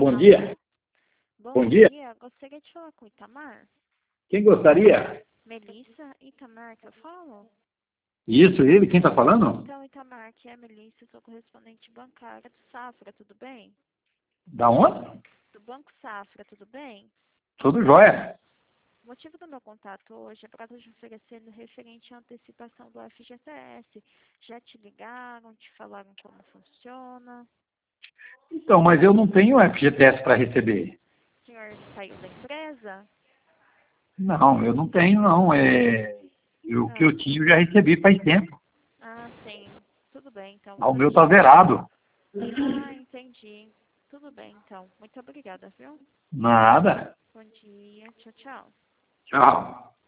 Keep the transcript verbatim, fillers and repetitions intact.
bom dia. Bom, Bom dia. dia. Gostaria de falar com o Itamar. Quem gostaria? Melissa, Itamar, que eu falo? Isso, ele, quem está falando? Então, Itamar, aqui é a Melissa, sou correspondente bancária do Safra, tudo bem? Da onde? Do Banco Safra, tudo bem? Tudo jóia. O motivo do meu contato hoje é para te oferecendo referente à antecipação do F G T S. Já te ligaram, te falaram como funciona? Então, mas eu não tenho F G T S para receber. O senhor saiu da empresa? Não, eu não tenho, não. É... eu- O que Ah, eu tinha eu já recebi faz tempo. ah, sim. Tudo bem, então. Ah, o Muito meu está obrigada. zerado. Ah, entendi. Tudo bem, então. Muito obrigada, viu? Nada. Bom dia. Tchau, tchau. Tchau.